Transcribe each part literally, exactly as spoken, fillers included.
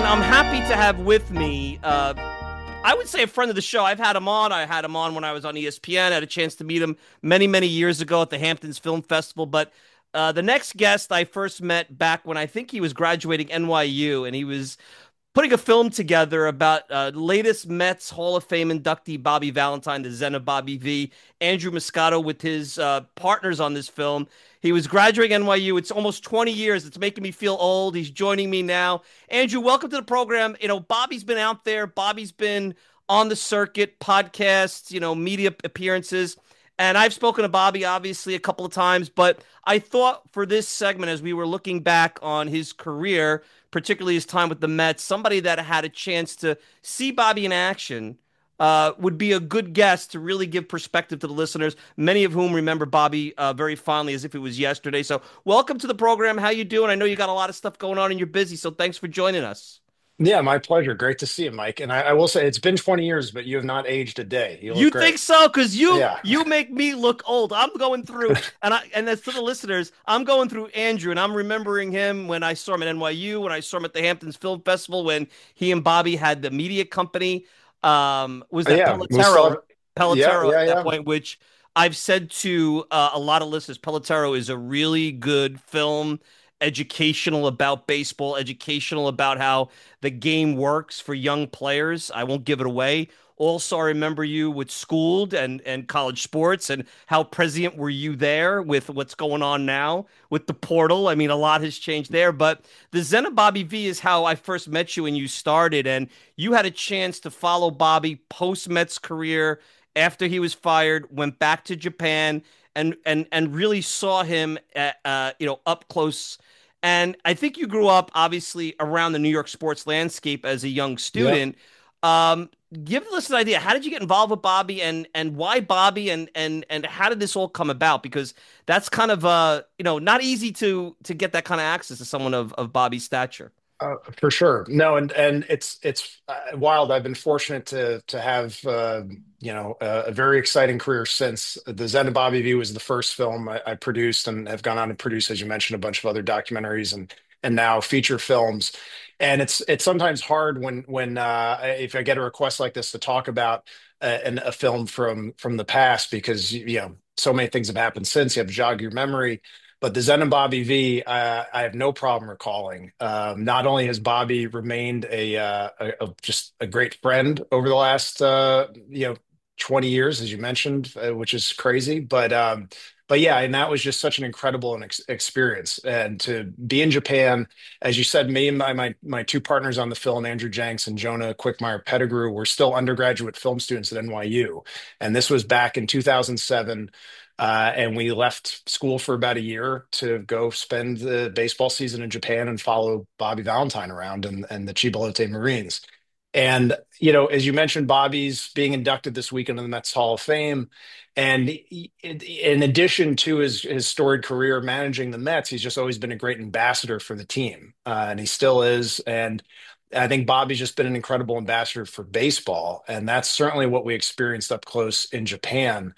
I'm happy to have with me, uh, I would say a friend of the show. I've had him on. I had him on when I was on E S P N. I had a chance to meet him many, many years ago at the Hamptons Film Festival. But uh, the next guest I first met back when I think he was graduating N Y U, and he was putting a film together about uh, latest Mets Hall of Fame inductee Bobby Valentine, the Zen of Bobby V. Andrew Moscato with his uh, partners on this film. He was graduating N Y U. It's almost twenty years. It's making me feel old. He's joining me now. Andrew, welcome to the program. You know, Bobby's been out there. Bobby's been on the circuit, podcasts, you know, media appearances. And I've spoken to Bobby obviously a couple of times, but I thought for this segment, as we were looking back on his career, particularly his time with the Mets, somebody that had a chance to see Bobby in action uh, would be a good guest to really give perspective to the listeners, many of whom remember Bobby uh, very fondly as if it was yesterday. So welcome to the program. How you doing? I know you got a lot of stuff going on and you're busy, so thanks for joining us. Yeah, my pleasure. Great to see you, Mike. And I, I will say it's been twenty years, but you have not aged a day. You look You think great. so? Because you Yeah. you make me look old. I'm going through, and I and that's to the listeners. I'm going through Andrew, and I'm remembering him when I saw him at N Y U, when I saw him at the Hamptons Film Festival, when he and Bobby had the media company. Um, was that Yeah. We still Pelotero? have, yeah, Pelotero yeah, at that yeah. point, which I've said to uh, a lot of listeners, Pelotero is a really good film, educational about baseball, educational about how the game works for young players. I won't give it away. Also, I remember you with Schooled and and college sports, and how prescient were you there with what's going on now with the portal. I mean, a lot has changed there, but the Zen of Bobby V is how I first met you and you started, and you had a chance to follow Bobby post Mets career after he was fired, went back to Japan, and and and really saw him at, uh, you know, up close. And I think you grew up obviously around the New York sports landscape as a young Yeah. student. Um, Give us an idea. How did you get involved with Bobby, and and why Bobby, and and and how did this all come about? Because that's kind of uh you know not easy to to get that kind of access to someone of of Bobby's stature. Uh, for sure. No, and and it's it's uh, wild. I've been fortunate to to have uh, you know a, a very exciting career since the Zen of Bobby V was the first film I, I produced and have gone on to produce, as you mentioned, a bunch of other documentaries and and now feature films. And it's it's sometimes hard when when uh, if I get a request like this to talk about a, an, a film from from the past because you know so many things have happened since you have to jog your memory. But the Zen and Bobby V, uh, I have no problem recalling. Um, not only has Bobby remained a, uh, a, a just a great friend over the last uh, you know twenty years, as you mentioned, uh, which is crazy, but um, but yeah, and that was just such an incredible an ex experience. And to be in Japan, as you said, me and my my my two partners on the film, Andrew Jenks and Jonah Quickmeyer Pettigrew, were still undergraduate film students at N Y U, and this was back in two thousand seven. Uh, and we left school for about a year to go spend the baseball season in Japan and follow Bobby Valentine around and, and the Chibalote Marines. And, you know, as you mentioned, Bobby's being inducted this weekend in the Mets Hall of Fame. And he- in addition to his, his storied career managing the Mets, he's just always been a great ambassador for the team. Uh, and he still is. And I think Bobby's just been an incredible ambassador for baseball. And that's certainly what we experienced up close in Japan,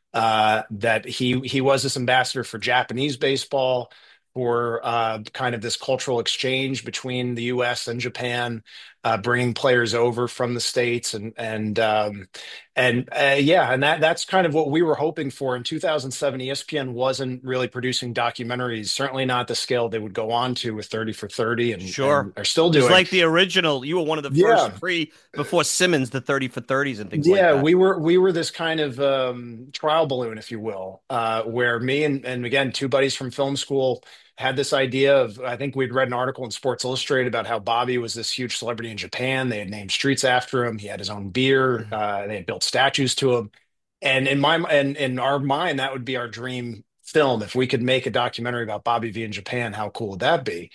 uh, that he he was this ambassador for Japanese baseball, for uh, kind of this cultural exchange between the U S and Japan, uh, bringing players over from the States, and and um, and uh, yeah, and that that's kind of what we were hoping for in two thousand seven. E S P N wasn't really producing documentaries, certainly not the scale they would go on to with thirty for thirty, and Sure. and are still It was doing. like the original. You were one of the first Yeah, pre before Simmons, the thirty for thirties and things like Yeah, that. we were we were this kind of um, trial balloon, if you will, uh, where me and and again two buddies from film school had this idea of. I think we'd read an article in Sports Illustrated about how Bobby was this huge celebrity in Japan. They had named streets after him. He had his own beer. Uh, they had built statues to him. And in my and in our mind, that would be our dream film. If we could make a documentary about Bobby V in Japan, how cool would that be?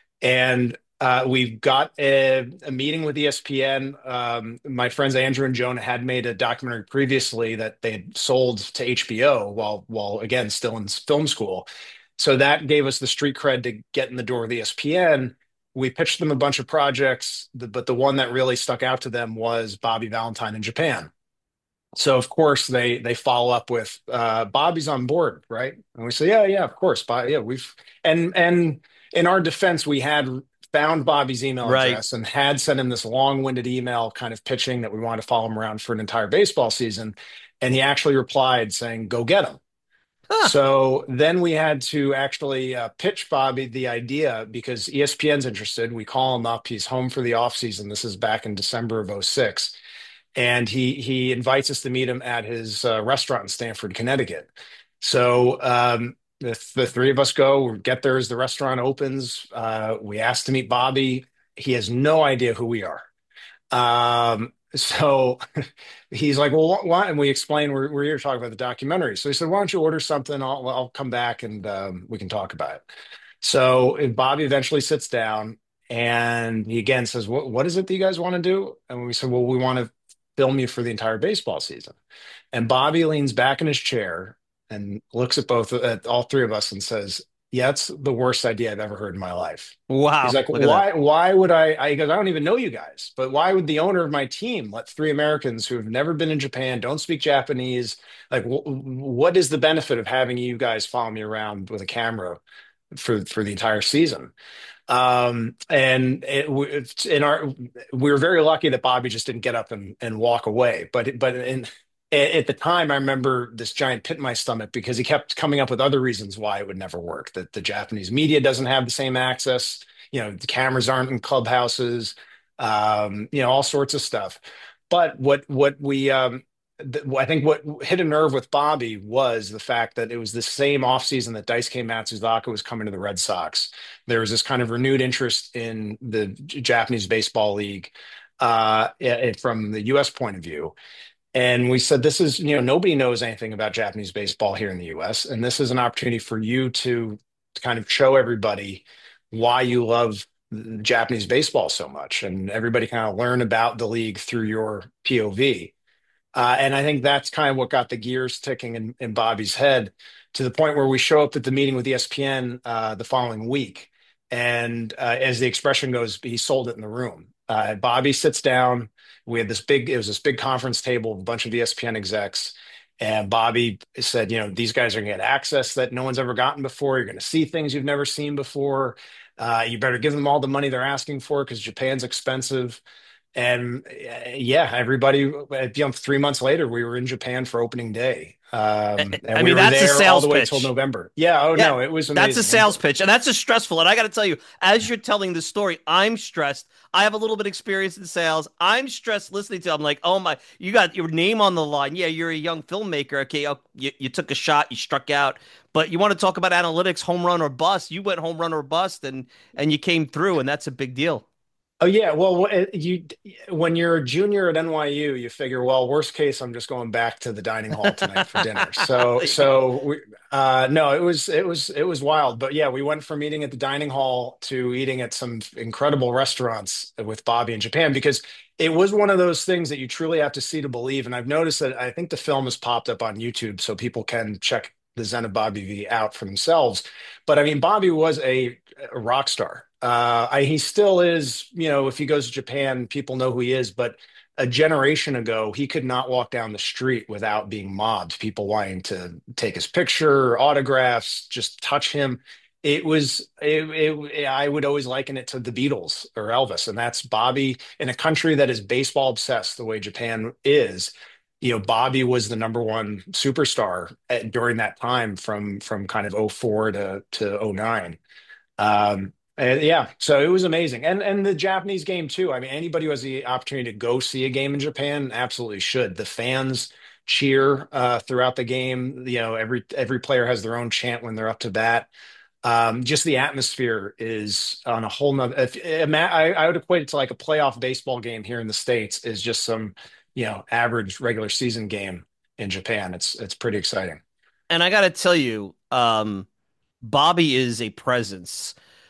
And uh, we've got a, a meeting with E S P N. Um, my friends Andrew and Jonah had made a documentary previously that they had sold to H B O while, while again, still in film school. So that gave us the street cred to get in the door with E S P N. We pitched them a bunch of projects, but the one that really stuck out to them was Bobby Valentine in Japan. So of course they they follow up with uh, Bobby's on board, right? And we say, yeah, yeah, of course, but yeah, we've and and in our defense, we had found Bobby's email Right. address and had sent him this long-winded email kind of pitching that we wanted to follow him around for an entire baseball season. And he actually replied saying, "Go get him." Huh. So then we had to actually uh, pitch Bobby the idea because E S P N's interested. We call him up. He's home for the offseason. This is back in December of 'oh six. And he he invites us to meet him at his uh, restaurant in Stamford, Connecticut. So um, the, the three of us go, we get there as the restaurant opens. Uh, we ask to meet Bobby. He has no idea who we are. Um, so he's like, well, why? And we explain we're, we're here to talk about the documentary. So he said, why don't you order something? I'll, I'll come back and um, we can talk about it. So and Bobby eventually sits down and he again says, what, what is it that you guys want to do? And we said, well, we want to film you for the entire baseball season. And Bobby leans back in his chair and looks at both at all three of us and says, yeah, that's the worst idea I've ever heard in my life. He's Wow. like, Look at that. why, why would I, I, he goes, I don't even know you guys, but why would the owner of my team let three Americans who have never been in Japan, don't speak Japanese, like, wh- what is the benefit of having you guys follow me around with a camera for, for the entire season? Um, and it, it's in our, we were very lucky that Bobby just didn't get up and, and walk away. But, but in, at the time, I remember this giant pit in my stomach because he kept coming up with other reasons why it would never work. That the Japanese media doesn't have the same access. You know, the cameras aren't in clubhouses. Um, you know, all sorts of stuff. But what what we um, th- I think what hit a nerve with Bobby was the fact that it was the same offseason that Daisuke Matsuzaka was coming to the Red Sox. There was this kind of renewed interest in the J- Japanese Baseball League uh, eh, from the U S point of view. And we said, this is, you know, nobody knows anything about Japanese baseball here in the U S. And this is an opportunity for you to kind of show everybody why you love Japanese baseball so much. And everybody kind of learn about the league through your P O V. Uh, and I think that's kind of what got the gears ticking in, in Bobby's head to the point where we show up at the meeting with E S P N uh, the following week. And uh, as the expression goes, he sold it in the room. Uh, Bobby sits down. We had this big, it was this big conference table of a bunch of E S P N execs. And Bobby said, you know, these guys are going to get access that no one's ever gotten before. You're going to see things you've never seen before. Uh, you better give them all the money they're asking for because Japan's expensive. And uh, yeah, everybody, uh, you know, three months later, we were in Japan for opening day. I Um, and I we mean, were that's a there all sales the way till pitch. November. Yeah. Oh, Yeah, no, it was that's a amazing. And sales pitch, and that's a stressful. And I got to tell you, as you're telling the story, I'm stressed. I have a little bit of experience in sales. I'm stressed listening to. It. I'm like, oh my, you got your name on the line. Yeah, you're a young filmmaker. Okay, oh, you, you took a shot, you struck out, but you want to talk about analytics, home run or bust. You went home run or bust, and and you came through, and that's a big deal. oh, yeah. Well, wh- you, when you're a junior at N Y U, you figure, well, worst case, I'm just going back to the dining hall tonight for dinner. So, There you go. so we, uh, no, it was, it was, it was wild. But yeah, we went from eating at the dining hall to eating at some incredible restaurants with Bobby in Japan because it was one of those things that you truly have to see to believe. And I've noticed that I think the film has popped up on YouTube so people can check the Zen of Bobby V out for themselves. But I mean, Bobby was a, a rock star. Uh, I, he still is, you know, if he goes to Japan, people know who he is. But a generation ago, he could not walk down the street without being mobbed, people wanting to take his picture, autographs, just touch him. It was, it, it, I would always liken it to the Beatles or Elvis. And that's Bobby in a country that is baseball obsessed the way Japan is. You know, Bobby was the number one superstar at, during that time from from kind of 'oh four to to 'oh nine. Um, and yeah, so it was amazing. And and the Japanese game too. I mean, anybody who has the opportunity to go see a game in Japan absolutely should. The fans cheer uh, throughout the game. You know, every every player has their own chant when they're up to bat. Um, just the atmosphere is on a whole nother. If, I, I would equate it to like a playoff baseball game here in the States is just some, you know, average regular season game in Japan. It's it's pretty exciting. And I got to tell you, um, Bobby is a presence.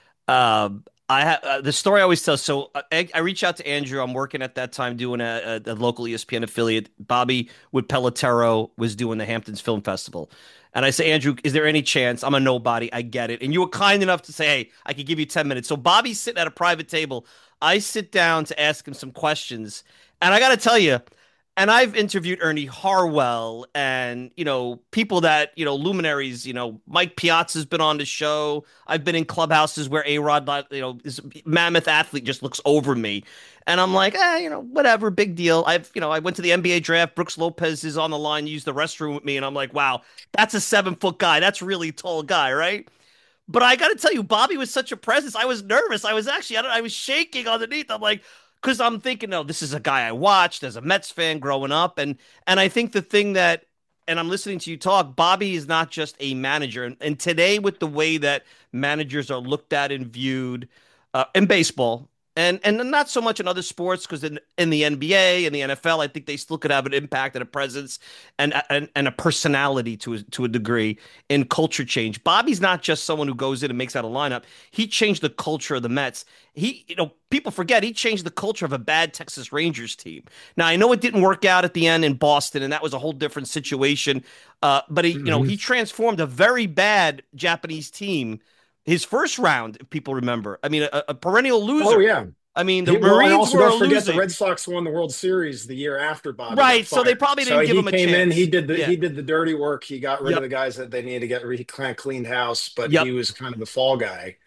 Um, I have uh, the story I always tell. So uh, I, I reach out to Andrew. I'm working at that time doing a, a, a local E S P N affiliate. Bobby with Pelotero was doing the Hamptons Film Festival. And I say, Andrew, is there any chance? I'm a nobody. I get it. And you were kind enough to say, hey, I could give you ten minutes. So Bobby's sitting at a private table. I sit down to ask him some questions. And I got to tell you, And I've interviewed Ernie Harwell and, you know, people that, you know, luminaries, you know, Mike Piazza's been on the show. I've been in clubhouses where A-Rod, you know, this mammoth athlete just looks over me. And I'm like, eh, you know, whatever, big deal. I've, you know, I went to the N B A draft. Brooks Lopez is on the line, used the restroom with me. And I'm like, wow, that's a seven foot guy. That's a really tall guy, right? But I got to tell you, Bobby was such a presence. I was nervous. I was actually, I don't, I was shaking underneath. I'm like, because I'm thinking, no, this is a guy I watched as a Mets fan growing up, and and I think the thing that, and I'm listening to you talk, Bobby is not just a manager, and, and today with the way that managers are looked at and viewed uh, in baseball. And and not so much in other sports because in, in the N B A and the N F L, I think they still could have an impact and a presence and and, and a personality to a, to a degree in culture change. Bobby's not just someone who goes in and makes out a lineup. He changed the culture of the Mets. He, you know, people forget he changed the culture of a bad Texas Rangers team. Now I know it didn't work out at the end in Boston, and that was a whole different situation. Uh, but he, you know, Hmm. he transformed a very bad Japanese team. His first round, if people remember. I mean, a, a perennial Oh loser. yeah. I mean, the He, well, and Marines also were don't a forget the losing. Red Sox won the World Series the year after Bobby got Right, so they fired. probably So didn't give he him a came in, he chance. did the Yeah. he did the dirty work. He got rid of Yep. the guys that they needed to get. He kind of cleaned house, but he Yep. was kind of the fall guy.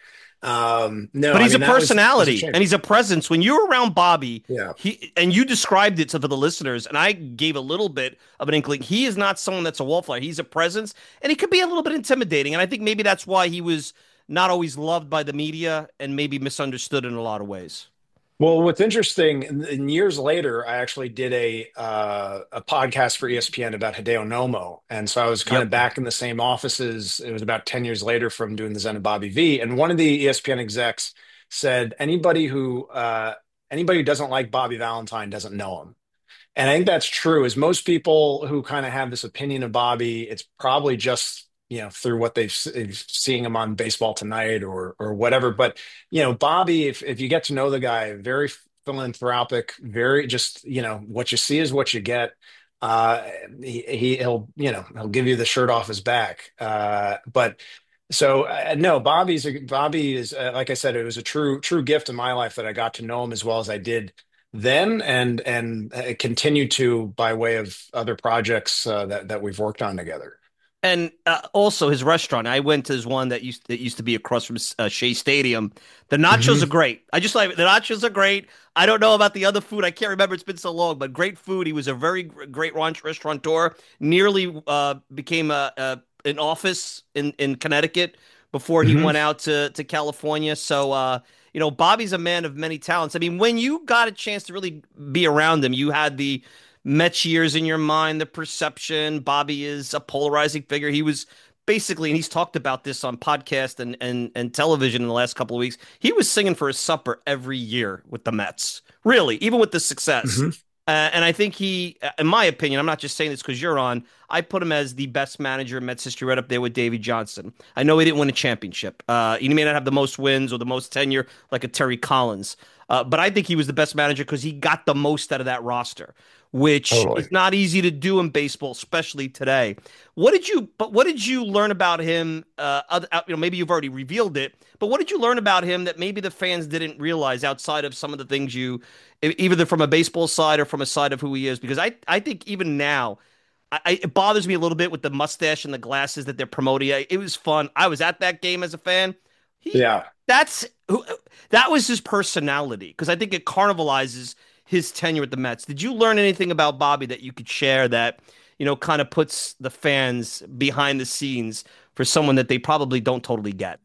Um, no, But I he's a mean that was that was a personality and shame. he's a presence. When you're around Bobby, Yeah. he and you described it to the listeners, and I gave a little bit of an inkling. He is not someone that's a wallflower. He's a presence, and he could be a little bit intimidating. And I think maybe that's why he was not always loved by the media and maybe misunderstood in a lot of ways. Well, what's interesting, and and years later, I actually did a uh, a podcast for E S P N about Hideo Nomo, and so I was kind of Yep. back in the same offices. It was about ten years later from doing the Zen and Bobby V, and one of the E S P N execs said anybody who uh, anybody who doesn't like Bobby Valentine doesn't know him. And I think that's true. Is most people who kind of have this opinion of Bobby, it's probably just you know through what they've s- seeing him on Baseball Tonight or or whatever. But you know, Bobby, if if you get to know the guy, very philanthropic, very just you know what you see is what you get. Uh, he, he he'll you know he'll give you the shirt off his back. Uh, but so uh, no, Bobby's a, Bobby is uh, like I said, it was a true true gift in my life that I got to know him as well as I did then and and uh, continue to by way of other projects uh, that that we've worked on together. And uh, also his restaurant. I went to his one that used that used to be across from uh, Shea Stadium. The nachos are Hmm. great. I just like the nachos are great. I don't know about the other food. I can't remember. It's been so long, but great food. He was a very gr- great ranch restaurateur. Nearly uh, became a, a an office in in Connecticut before he Hmm. went out to to California. So uh, you know, Bobby's a man of many talents. I mean, when you got a chance to really be around him, you had the Mets years in your mind, the perception. Bobby is a polarizing figure. He was basically, and he's talked about this on podcast and and and television in the last couple of weeks. He was singing for his supper every year with the Mets, really, even with the success. Hmm. Uh, and I think he, in my opinion, I'm not just saying this because you're on. I put him as the best manager in Mets history, right up there with Davey Johnson. I know he didn't win a championship. Uh, he may not have the most wins or the most tenure like a Terry Collins, uh, but I think he was the best manager because he got the most out of that roster, which Totally. is not easy to do in baseball, especially today. What did you? But what did you learn about him? Uh, other, uh, you know, maybe you've already revealed it, but what did you learn about him that maybe the fans didn't realize outside of some of the things you, e- either from a baseball side or from a side of who he is? Because I, I think even now. I, I- it bothers me a little bit with the mustache and the glasses that they're promoting. I- It was fun. I was at that game as a fan. He, Yeah. that's who, that was his personality because I think it carnivalizes his tenure at the Mets. Did you learn anything about Bobby that you could share that, you know, kind of puts the fans behind the scenes for someone that they probably don't totally get?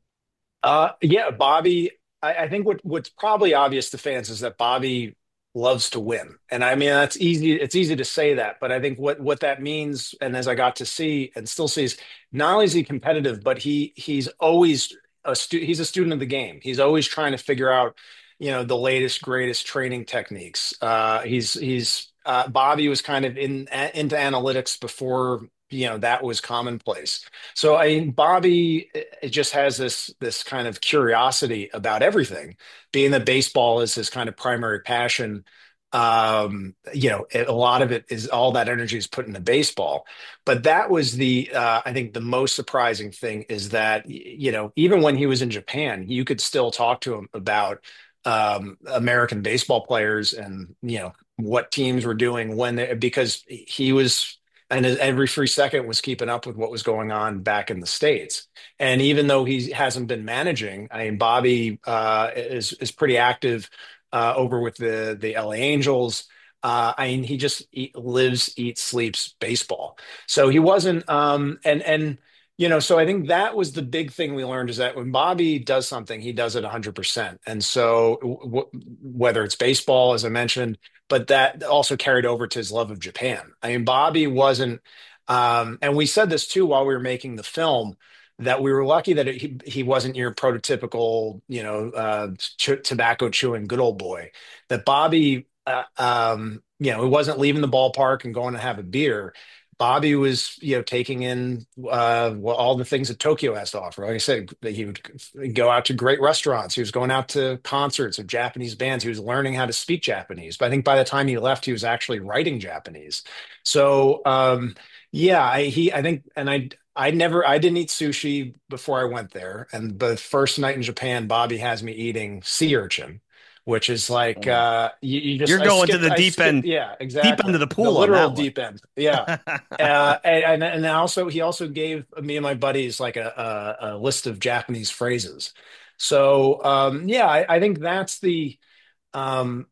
Uh, yeah, Bobby. I, I think what what's probably obvious to fans is that Bobby loves to win, and I mean that's easy. It's easy to say that, but I think what what that means, and as I got to see and still see, is not only is he competitive, but he he's always a stu he's a student of the game. He's always trying to figure out, you know, the latest greatest training techniques. Uh, he's he's uh, Bobby was kind of in into analytics before. You know, that was commonplace. So I mean, Bobby it just has this this kind of curiosity about everything. Being that baseball is his kind of primary passion, um, you know, it, a lot of it is all that energy is put into baseball. But that was the uh, I think the most surprising thing is that y- you know even when he was in Japan, you could still talk to him about um, American baseball players and you know what teams were doing when they, because he was, and every free second was keeping up with what was going on back in the States. And even though he hasn't been managing, I mean, Bobby uh, is is pretty active uh, over with the the L A Angels. Uh, I mean, he just eat, lives, eats, sleeps baseball. So he wasn't, um, and and you know, so I think that was the big thing we learned is that when Bobby does something, he does it one hundred percent. And so w whether it's baseball, as I mentioned, but that also carried over to his love of Japan. I mean, Bobby wasn't, um, and we said this too while we were making the film, that we were lucky that it, he he wasn't your prototypical, you know, uh, ch tobacco chewing good old boy. That Bobby, uh, um, you know, he wasn't leaving the ballpark and going to have a beer. Bobby was, you know, taking in uh, well, all the things that Tokyo has to offer. Like I said, he would go out to great restaurants. He was going out to concerts of Japanese bands. He was learning how to speak Japanese. But I think by the time he left, he was actually writing Japanese. So, um, yeah, I, he, I think, and I, I never, I didn't eat sushi before I went there. And the first night in Japan, Bobby has me eating sea urchin, which is like Oh. uh, you, you just, You're I going to skipped, the I deep skipped, end, yeah, deep end exactly, of the the pool on literal that one. deep end, yeah. Uh, and and also he also gave me and my buddies like a, a, a list of Japanese phrases. So um, yeah, I, I think that's the um,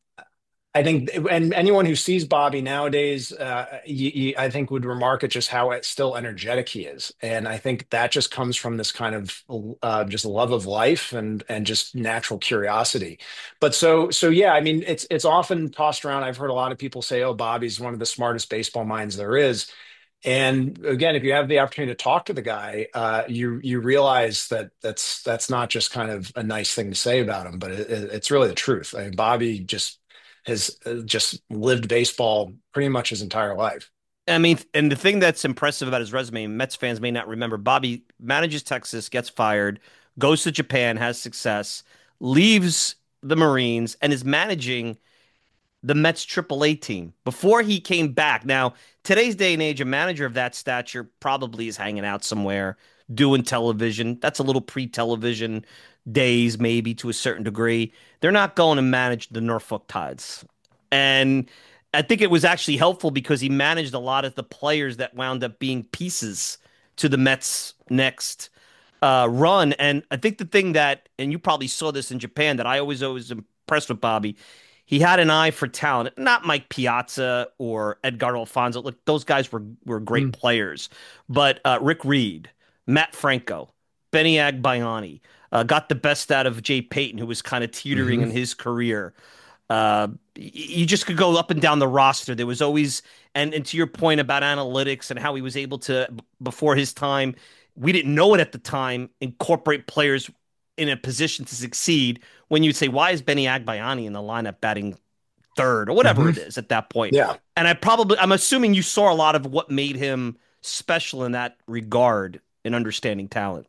I think, and anyone who sees Bobby nowadays, uh, you, you, I think would remark at just how still energetic he is, and I think that just comes from this kind of uh, just love of life and and just natural curiosity. But so so yeah, I mean, it's it's often tossed around. I've heard a lot of people say, "Oh, Bobby's one of the smartest baseball minds there is." And again, if you have the opportunity to talk to the guy, uh, you you realize that that's that's not just kind of a nice thing to say about him, but it, it- it's really the truth. I mean, Bobby just has uh, just lived baseball pretty much his entire life. I mean, and the thing that's impressive about his resume, Mets fans may not remember, Bobby manages Texas, gets fired, goes to Japan, has success, leaves the Marines, and is managing the Mets triple A team before he came back. Now, today's day and age, a manager of that stature probably is hanging out somewhere doing television. That's a little pre-television days, maybe to a certain degree. They're not going to manage the Norfolk Tides. And I think it was actually helpful because he managed a lot of the players that wound up being pieces to the Mets' next uh, run. And I think the thing that, and you probably saw this in Japan, that I always always impressed with Bobby, he had an eye for talent. Not Mike Piazza or Edgar Alfonso. Look, those guys were were great Mm. players, but uh, Rick Reed, Matt Franco, Benny Agbayani uh, got the best out of Jay Payton, who was kind of teetering Hmm. in his career. Uh, you just could go up and down the roster. There was always, and, and to your point about analytics and how he was able to, before his time, we didn't know it at the time, incorporate players in a position to succeed. When you'd say, why is Benny Agbayani in the lineup batting third or whatever Hmm. it is at that point? Yeah. And I probably, I'm assuming you saw a lot of what made him special in that regard in understanding talent.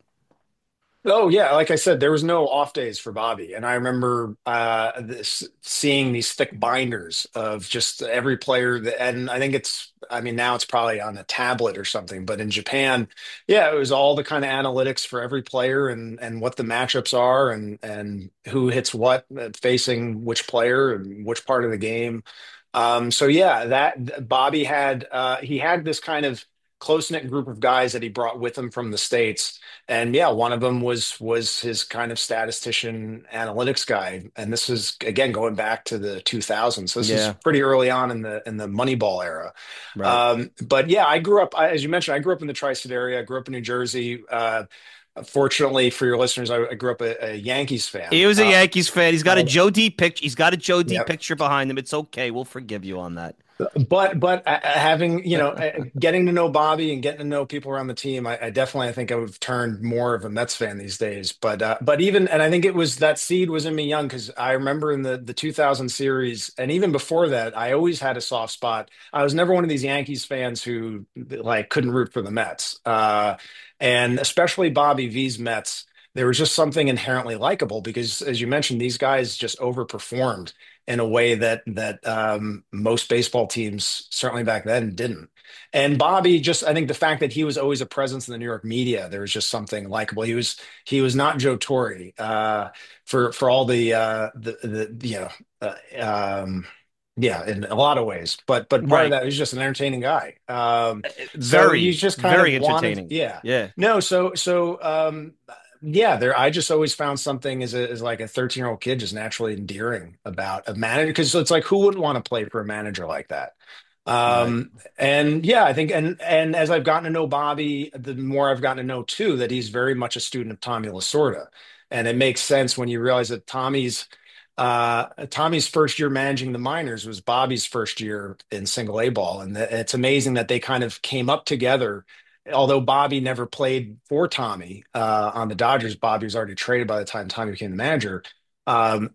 Oh yeah, like I said, there was no off days for Bobby, and I remember uh, this, seeing these thick binders of just every player. That, and I think it's, I mean, now it's probably on a tablet or something, but in Japan, yeah, it was all the kind of analytics for every player and and what the matchups are and and who hits what, uh, facing which player and which part of the game. Um, so yeah, that Bobby had uh, he had this kind of close knit group of guys that he brought with him from the States, and yeah, one of them was was his kind of statistician analytics guy. And this is again going back to the two thousands. So this is Yeah, pretty early on in the in the Moneyball era. right. Um, but yeah, I grew up, I, as you mentioned, I grew up in the tri-state area. I grew up in New Jersey. Uh, fortunately for your listeners, I, I grew up a, a Yankees He fan. was a Uh, Yankees fan. He's got a I, Joe D picture. He's got a Joe D yeah, picture behind him. It's okay. We'll forgive you on that. but but uh, having, you know, uh, getting to know Bobby and getting to know people around the team, I, I definitely, I think I would have turned more of a Mets fan these days. But uh, but even, and I think it was that seed was in me young, because I remember in the the two thousand series and even before that, I always had a soft spot. I was never one of these Yankees fans who like couldn't root for the Mets, uh, and especially Bobby V's Mets. There was just something inherently likable because, as you mentioned, these guys just overperformed in a way that that um, most baseball teams, certainly back then, didn't. And Bobby, just I think the fact that he was always a presence in the New York media, there was just something likable. He was he was not Joe Torre, uh, for for all the uh, the the you know uh, um, Yeah, in a lot of ways. But but part of Right. that he's just an entertaining guy. Um, so you Very, just kind of very wanted, entertaining. yeah. Yeah. No, so so um yeah, there I just always found something as a as like a thirteen-year-old kid just naturally endearing about a manager because it's like who wouldn't want to play for a manager like that? Right. Um and yeah, I think and and as I've gotten to know Bobby, the more I've gotten to know too that he's very much a student of Tommy Lasorda. And it makes sense when you realize that Tommy's uh, Tommy's first year managing the minors was Bobby's first year in single A ball, and th- it's amazing that they kind of came up together. Although Bobby never played for Tommy uh, on the Dodgers, Bobby was already traded by the time Tommy became the manager. Um,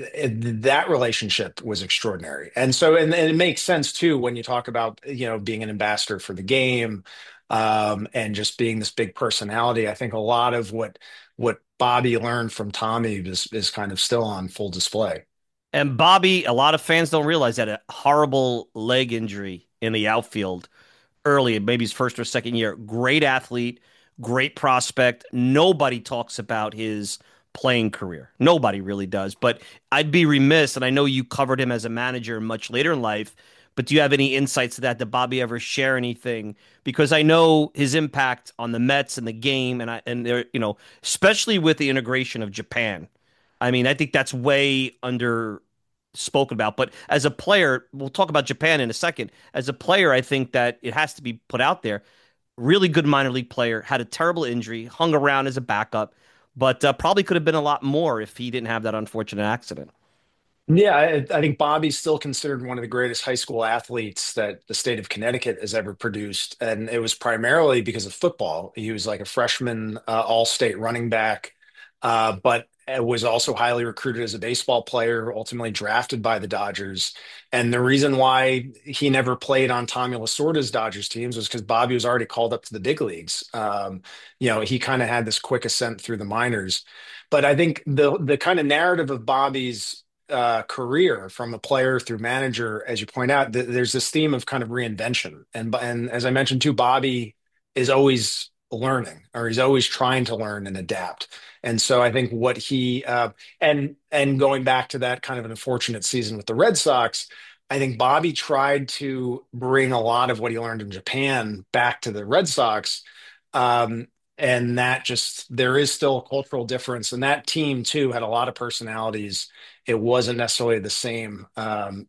it- that relationship was extraordinary, and so and, and it makes sense too when you talk about you know being an ambassador for the game um, and just being this big personality. I think a lot of what what Bobby learned from Tommy is is kind of still on full display. And Bobby, a lot of fans don't realize that a horrible leg injury in the outfield early, maybe his first or second year. Great athlete, great prospect. Nobody talks about his playing career. Nobody really does. But I'd be remiss, and I know you covered him as a manager much later in life, but do you have any insights to that? Did Bobby ever share anything? Because I know his impact on the Mets and the game, and I and there, you know, especially with the integration of Japan. I mean, I think that's way under spoken about. But as a player, we'll talk about Japan in a second. As a player, I think that it has to be put out there. Really good minor league player, had a terrible injury, hung around as a backup, but uh, probably could have been a lot more if he didn't have that unfortunate accident. Yeah, I, I think Bobby's still considered one of the greatest high school athletes that the state of Connecticut has ever produced, and it was primarily because of football. He was like a freshman uh, all-state running back, uh, but was also highly recruited as a baseball player, ultimately drafted by the Dodgers. And the reason why he never played on Tommy Lasorda's Dodgers teams was because Bobby was already called up to the big leagues. Um, you know, he kind of had this quick ascent through the minors. But I think the the kind of narrative of Bobby's uh, career from a player through manager, as you point out, th there's this theme of kind of reinvention. And and as I mentioned too, Bobby is always learning, or he's always trying to learn and adapt. And so I think what he uh, and and going back to that kind of an unfortunate season with the Red Sox, I think Bobby tried to bring a lot of what he learned in Japan back to the Red Sox. Um, and that just there is still a cultural difference, and that team too had a lot of personalities. It wasn't necessarily the same um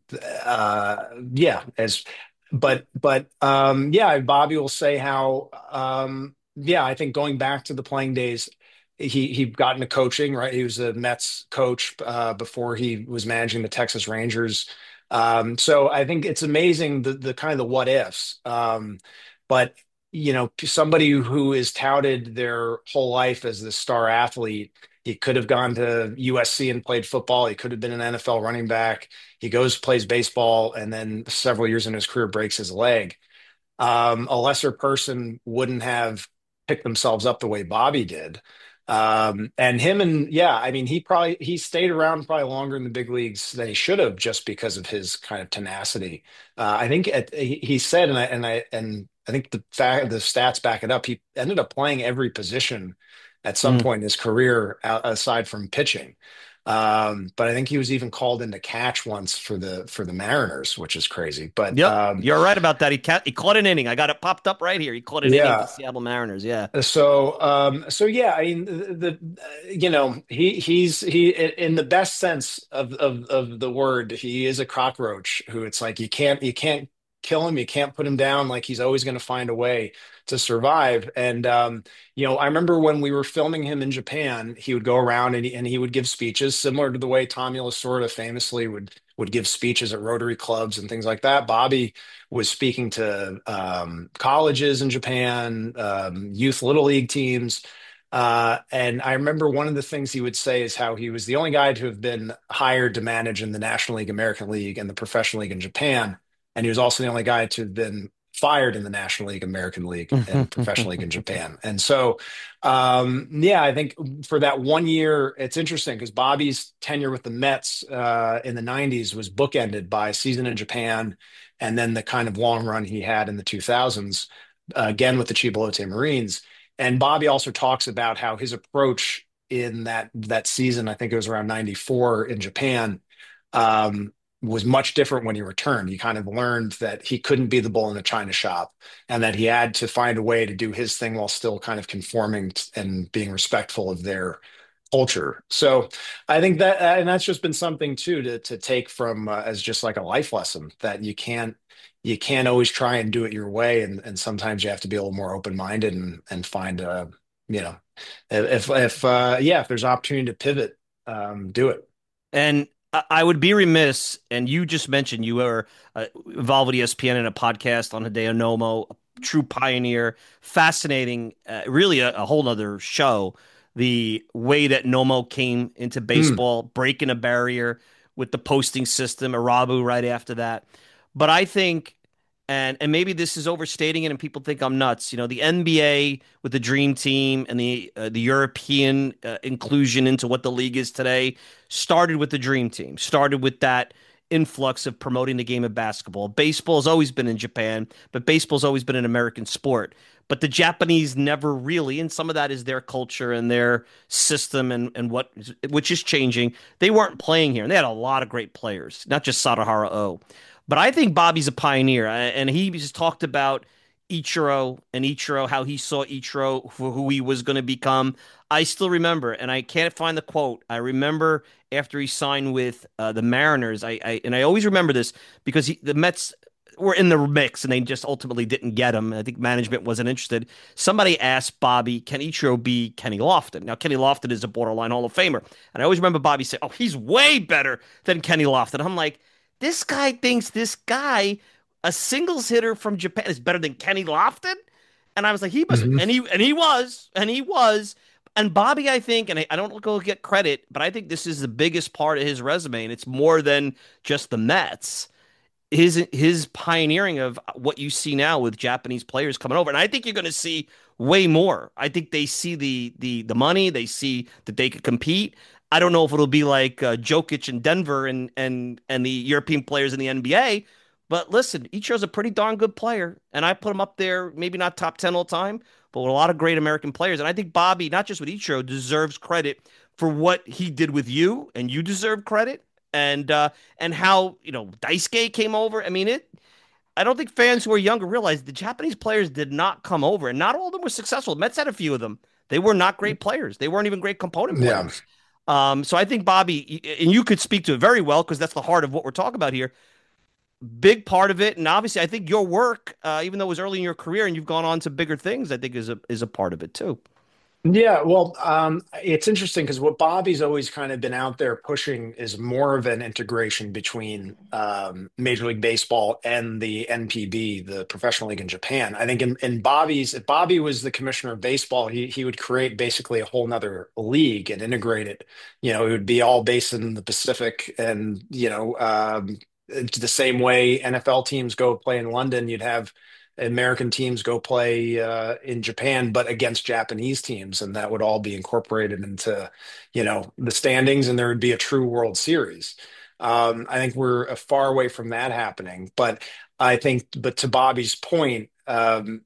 uh yeah as but but um yeah, Bobby will say how um yeah, I think going back to the playing days, he he got into coaching, right? He was a Mets coach uh before he was managing the Texas Rangers. Um so I think it's amazing the the kind of the what ifs. Um but you know, somebody who is touted their whole life as the star athlete, he could have gone to U S C and played football. He could have been an N F L running back. He goes, plays baseball, and then several years into his career breaks his leg. Um, a lesser person wouldn't have picked themselves up the way Bobby did. Um, and him and yeah, I mean, he probably he stayed around probably longer in the big leagues than he should have just because of his kind of tenacity. Uh, I think at, he, he said, and I and I and I think the fact the stats back it up. He ended up playing every position at some Mm. point in his career, out, aside from pitching. Um, but I think he was even called in to catch once for the for the Mariners, which is crazy. But Yep, um, you're right about that. He ca- he caught an inning. I got it popped up right here. He caught an inning for yeah, Seattle Mariners. Yeah. So, um, so yeah, I mean, the, the you know, he he's he in the best sense of of of the word, he is a cockroach who it's like you can't you can't kill him, you can't put him down. Like he's always going to find a way to survive. And um, you know, I remember when we were filming him in Japan, he would go around and he, and he would give speeches similar to the way Tommy Lasorda famously would would give speeches at Rotary clubs and things like that. Bobby was speaking to um, colleges in Japan, um, youth little league teams. Uh, and I remember one of the things he would say is how he was the only guy to have been hired to manage in the National League, American League, and the Professional League in Japan. And he was also the only guy to have been fired in the National League, American League, and Professional League in Japan. And so, um, yeah, I think for that one year, it's interesting because Bobby's tenure with the Mets uh, in the nineties was bookended by a season in Japan and then the kind of long run he had in the two thousands, uh, again with the Chibolote Marines. And Bobby also talks about how his approach in that that season, I think it was around ninety-four in Japan, um, was much different when he returned. He kind of learned that he couldn't be the bull in the china shop, and that he had to find a way to do his thing while still kind of conforming t- and being respectful of their culture. So I think that, and that's just been something too to to take from uh, as just like a life lesson, that you can't you can't always try and do it your way, and and sometimes you have to be a little more open minded and and find uh you know if if uh yeah, if there's opportunity to pivot, um do it. And I I would be remiss, and you just mentioned you were uh, involved with E S P N in a podcast on Hideo Nomo, a true pioneer, fascinating, uh, really a, a whole nother show. The way that Nomo came into Mm, baseball, breaking a barrier with the posting system, Arabu right after that. But I think, and and maybe this is overstating it, and people think I'm nuts. You know, the N B A with the Dream Team and the uh, the European uh, inclusion into what the league is today started with the Dream Team, started with that influx of promoting the game of basketball. Baseball has always been in Japan, but baseball's always been an American sport. But the Japanese never really, and some of that is their culture and their system and, and what which is changing. They weren't playing here, and they had a lot of great players, not just Sadahara O. But I think Bobby's a pioneer, and he just talked about Ichiro and Ichiro, how he saw Ichiro for who he was going to become. I still remember, and I can't find the quote. I remember after he signed with uh, the Mariners. I, I and I always remember this because he, the Mets were in the mix and they just ultimately didn't get him. I think management wasn't interested. Somebody asked Bobby, "Can Ichiro be Kenny Lofton?" Now Kenny Lofton is a borderline Hall of Famer, and I always remember Bobby saying, "Oh, he's way better than Kenny Lofton." I'm like, this guy thinks this guy, a singles hitter from Japan, is better than Kenny Lofton. And I was like, he must, mhm. and he and he was, and he was. And Bobby, I think, and I, I don't go get credit, but I think this is the biggest part of his resume, and it's more than just the Mets. His his pioneering of what you see now with Japanese players coming over, and I think you're going to see way more. I think they see the the the money, they see that they could compete. I don't know if it'll be like uh, Jokic in Denver and and and the European players in the N B A, but listen, Ichiro's a pretty darn good player, and I put him up there, maybe not top ten all time, but with a lot of great American players. And I think Bobby, not just with Ichiro, deserves credit for what he did with you, and you deserve credit. And uh, and how you know Daisuke came over. I mean it. I don't think fans who are younger realize the Japanese players did not come over, and not all of them were successful. Mets had a few of them. They were not great players. They weren't even great component Yeah. players. Um, so I think Bobby, and you could speak to it very well because that's the heart of what we're talking about here. Big part of it, and obviously, I think your work, uh, even though it was early in your career and you've gone on to bigger things, I think is a is a part of it too. Yeah, well, um, it's interesting because what Bobby's always kind of been out there pushing is more of an integration between um, Major League Baseball and the N P B, the professional league in Japan. I think in, in Bobby's, if Bobby was the commissioner of baseball, he he would create basically a whole nother league and integrate it. You know, it would be all based in the Pacific, and you know, um, it's the same way N F L teams go play in London. You'd have American teams go play uh, in Japan, but against Japanese teams, and that would all be incorporated into, you know, the standings, and there would be a true World Series. Um, I think we're uh, far away from that happening, but I think, but to Bobby's point, um,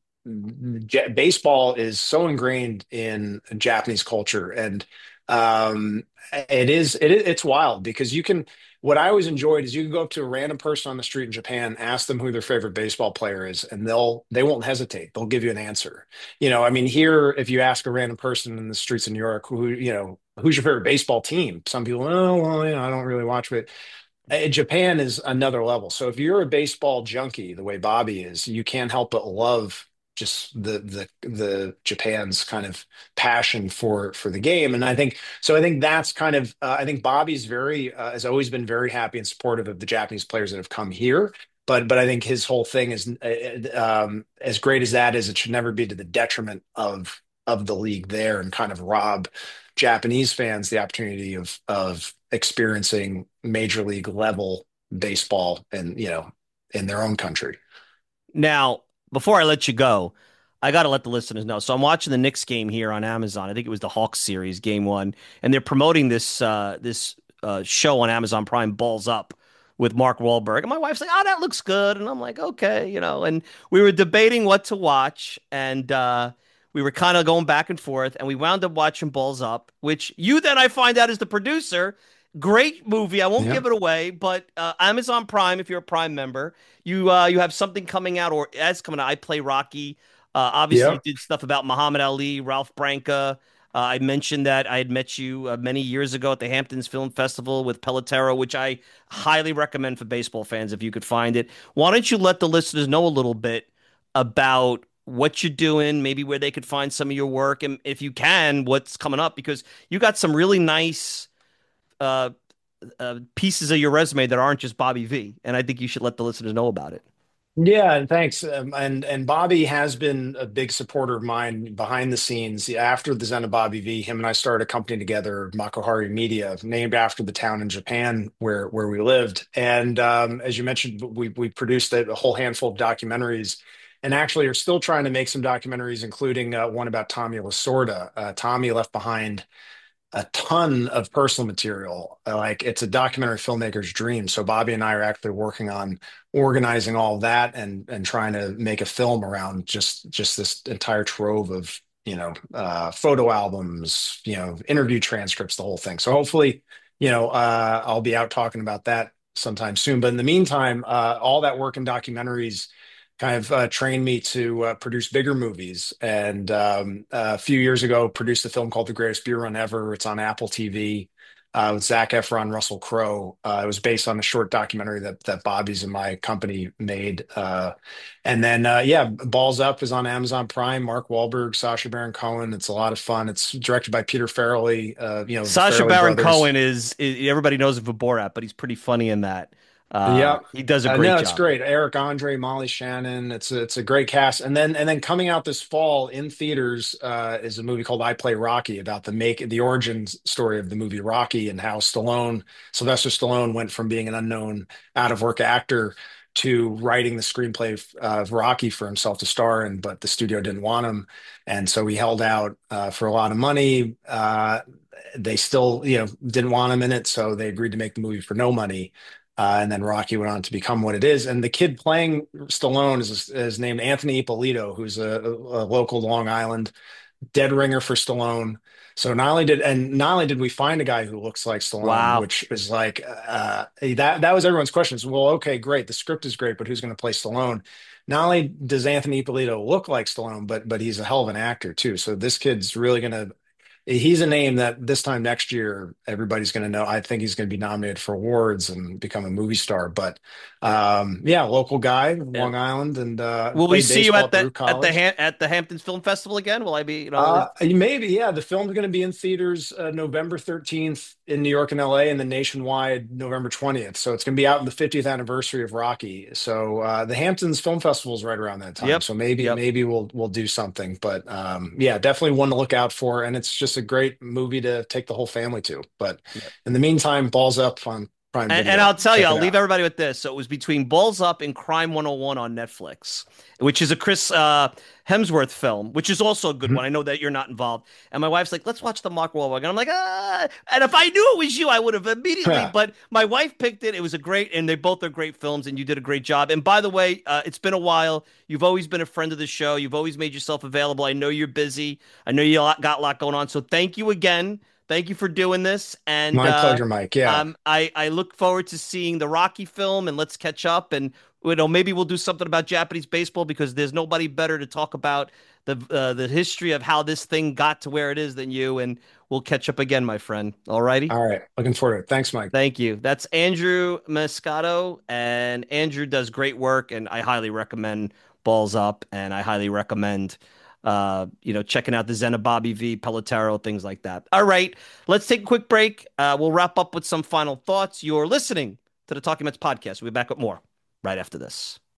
j- baseball is so ingrained in Japanese culture, and um, it is it, it's wild because you can what I always enjoyed is you can go up to a random person on the street in Japan, ask them who their favorite baseball player is, and they'll they won't hesitate. They'll give you an answer. You know, I mean, here if you ask a random person in the streets of New York who, you know, who's your favorite baseball team? Some people, oh, well, you know, I don't really watch it. Uh, Japan is another level. So if you're a baseball junkie, the way Bobby is, you can't help but love just the the the Japan's kind of passion for for the game. And I think so. I think that's kind of. Uh, I think Bobby's very uh, has always been very happy and supportive of the Japanese players that have come here. But but I think his whole thing is uh, um, as great as that is, it should never be to the detriment of of the league there and kind of rob Japanese fans the opportunity of of experiencing major league level baseball and you know in their own country. Now, before I let you go, I got to let the listeners know. So I'm watching the Knicks game here on Amazon. I think it was the Hawks series, game one, and they're promoting this uh, this uh, show on Amazon Prime, Balls Up, with Mark Wahlberg. And my wife's like, "Oh, that looks good," and I'm like, "Okay," you know. And we were debating what to watch, and uh, we were kind of going back and forth, and we wound up watching Balls Up, which you then I find out is the producer. Great movie. I won't Yeah. give it away, but uh, Amazon Prime, if you're a Prime member, you uh, you have something coming out or as coming out. I Play Rocky. Uh, obviously, you Yep. did stuff about Muhammad Ali, Ralph Branca. Uh, I mentioned that I had met you uh, many years ago at the Hamptons Film Festival with Pelotero, which I highly recommend for baseball fans if you could find it. Why don't you let the listeners know a little bit about what you're doing, maybe where they could find some of your work, and if you can, what's coming up? Because you got some really nice uh, uh, pieces of your resume that aren't just Bobby V, and I think you should let the listeners know about it. Yeah, and thanks. Um, and and Bobby has been a big supporter of mine behind the scenes. After the Zen of Bobby V, him and I started a company together, Makohari Media, named after the town in Japan where where we lived. And um, as you mentioned, we we produced a, a whole handful of documentaries, and actually are still trying to make some documentaries, including uh, one about Tommy Lasorda. Uh, Tommy left behind a ton of personal material. Uh, Like it's a documentary filmmaker's dream. So Bobby and I are actually working on organizing all that and and trying to make a film around just just this entire trove of, you know, uh, photo albums, you know, interview transcripts, the whole thing. So hopefully, you know, uh, I'll be out talking about that sometime soon. But in the meantime, uh, all that work in documentaries kind of uh, trained me to uh, produce bigger movies. And um, uh, a few years ago, produced a film called The Greatest Beer Run Ever. It's on Apple T V uh, with Zac Efron, Russell Crowe. Uh, it was based on a short documentary that that Bobby's and my company made. Uh, and then, uh, yeah, Balls Up is on Amazon Prime. Mark Wahlberg, Sacha Baron Cohen. It's a lot of fun. It's directed by Peter Farrelly. Uh, you know, the Sacha Farrelly Baron brothers. Cohen is, is everybody knows him for Borat, but he's pretty funny in that. Uh, Yeah. he does a Uh, great no, it's job. great. Eric Andre, Molly Shannon. It's a, it's a great cast. And then and then coming out this fall in theaters uh, is a movie called I Play Rocky about the make the origin story of the movie Rocky and how Stallone, Sylvester Stallone, went from being an unknown out of work actor to writing the screenplay uh, of Rocky for himself to star in, but the studio didn't want him, and so he held out uh, for a lot of money. Uh, they still, you know, didn't want him in it, so they agreed to make the movie for no money. Uh, and then Rocky went on to become what it is. And the kid playing Stallone is, is named Anthony Ippolito, who's a, a local Long Island dead ringer for Stallone. So not only did and not only did we find a guy who looks like Stallone, Wow. which is like uh, that that was everyone's question. Is, well, okay, great, the script is great, but who's going to play Stallone? Not only does Anthony Ippolito look like Stallone, but but he's a hell of an actor too. So this kid's really going to he's a name that this time next year everybody's going to know. I think he's going to be nominated for awards and become a movie star. But um, yeah, local guy, Yeah. Long Island, and uh, Will we played see you baseball at at the Baruch at the College. Ham- at the Hamptons Film Festival again? Will I be, you know, Uh, is, maybe, yeah. The film's going to be in theaters uh, November thirteenth in New York and L A, and then nationwide November twentieth. So it's going to be out in the fiftieth anniversary of Rocky. So uh, the Hamptons Film Festival is right around that time. yep. So maybe Yep. maybe we'll we'll do something. But um, yeah, definitely one to look out for. And it's just a great movie to take the whole family to. But Yep. in the meantime, balls up on Prime And, and Video. I'll tell you, Check I'll it leave out. everybody with this. So it was between Balls Up and Crime one oh one on Netflix, which is a Chris uh, Hemsworth film, which is also a good Mhm. one. I know that you're not involved. And my wife's like, let's watch the Mark Wahlberg. And I'm like, ah. And if I knew it was you, I would have immediately. But my wife picked it. It was a great, and they both are great films, and you did a great job. And by the way, uh, it's been a while. You've always been a friend of the show. You've always made yourself available. I know you're busy. I know you got a lot going on. So thank you again. Thank you for doing this. And My uh, pleasure, Mike. Yeah. um, I I look forward to seeing the Rocky film, and let's catch up. And you know, maybe we'll do something about Japanese baseball because there's nobody better to talk about the uh, the history of how this thing got to where it is than you. And we'll catch up again, my friend. All righty. All right. Looking forward to it. Thanks, Mike. Thank you. That's Andrew Moscato, and Andrew does great work, and I highly recommend Balls Up, and I highly recommend, uh, you know, checking out the Zena Bobby V, Pelotero, things like that. All right, let's take a quick break. Uh, we'll wrap up with some final thoughts. You're listening to the Talking Mets podcast. We'll be back with more right after this.